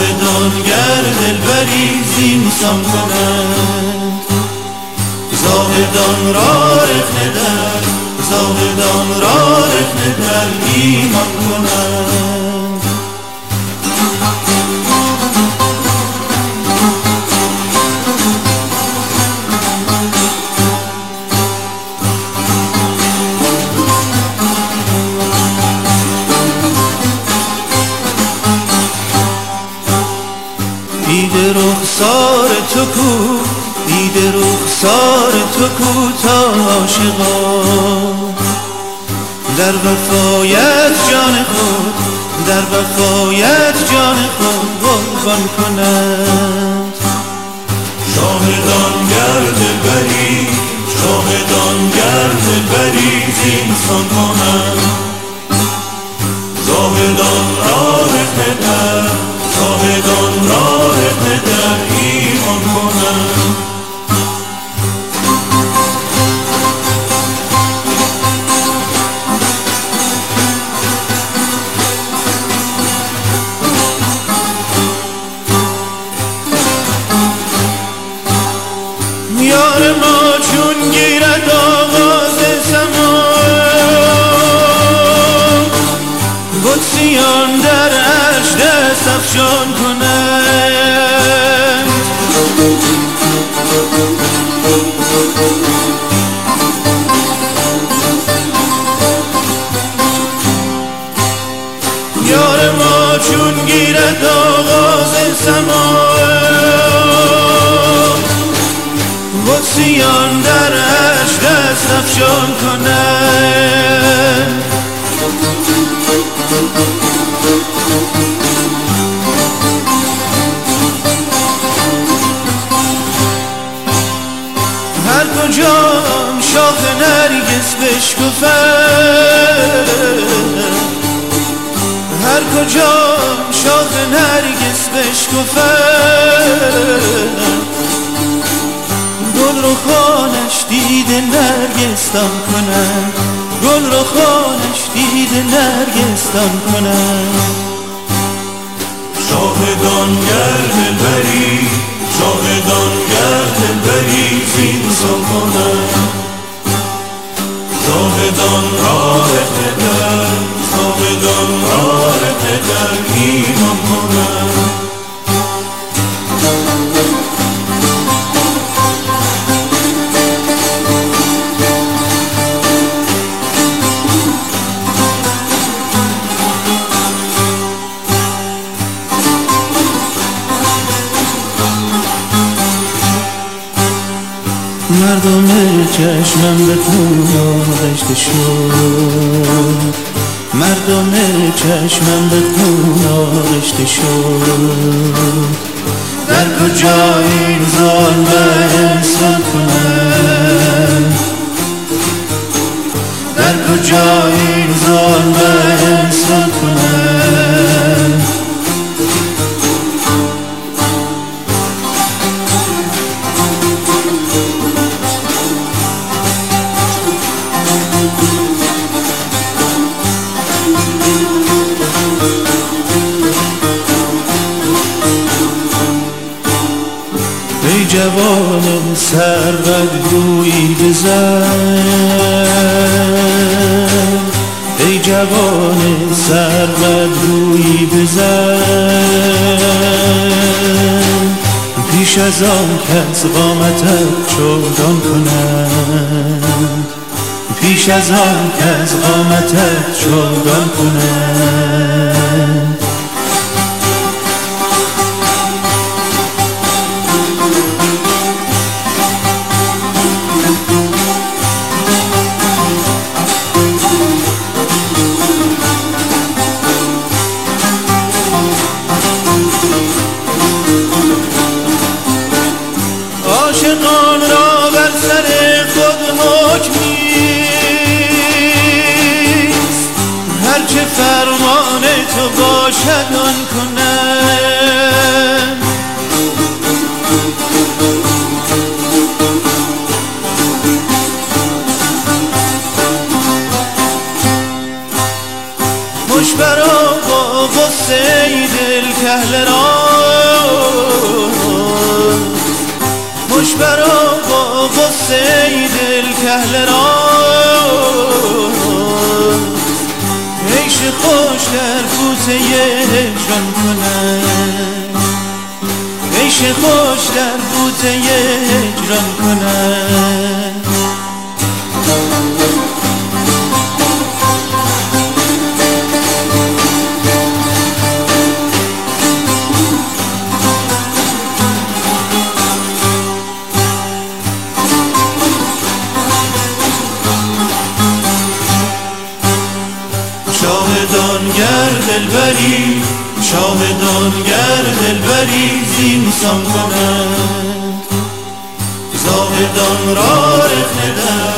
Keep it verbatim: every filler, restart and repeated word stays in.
زاهدان گر دلبری زینسان کنند، زاهدان را رخنه در، زاهدان را رخنه در ایمان کنند. دیده رخسار تو کو، دیده رخسار تو کو تا عاشقان در وفایت جان خود، در وفایت جان خود قربان کنند. شاهدان گر دلبری، شاهدان گر دلبری زینسان کنند، زاهدان را رخنه در، زاهدان را رخنه در ایمان کنند. یار ما چون گیرد آغاز سما، قدسیان در عرش دست افشان کنند. یار ما چون گیرد آغاز سما، قدسیان در عرش دست افشان کنند. هر کجام شاخ نرگس بشکفد، هر کجام شاخ نرگس بشکفد، گل رو خانش دیده نرگستان کنند، گل رو خانش دیده نرگستان کنند. شاهدان گر دلبری، شاهدان گر دلبری زینسان کنند، زاهدان را رخنه در، زاهدان را رخنه در ایمان کنند. مردم چشمم به خون آغشته شد، مردم چشمم به خون آغشته شد. در کجا این ظلم احسان کنند، در کجا این ظلم احسان کنند. ای جوان سربدرویی بزن، ای جوان سربدرویی بزن، پیش از آن کس قامتت چوگان کنند، پیش از آن کس قامتت چوگان کنند. عاشقان را بر سر خود حکم نیست، هرچه فرمان تو باشد آن کنند. خوش برا با غصه ای دل کهل را، ای دل کهل را عیش خوش در کوزه هجران کنم، عیش خوش در کوزه هجران کنم. شاهدان گر دلبری، شاهدان گر دلبری زینسان کنند، زاهدان را رخنه در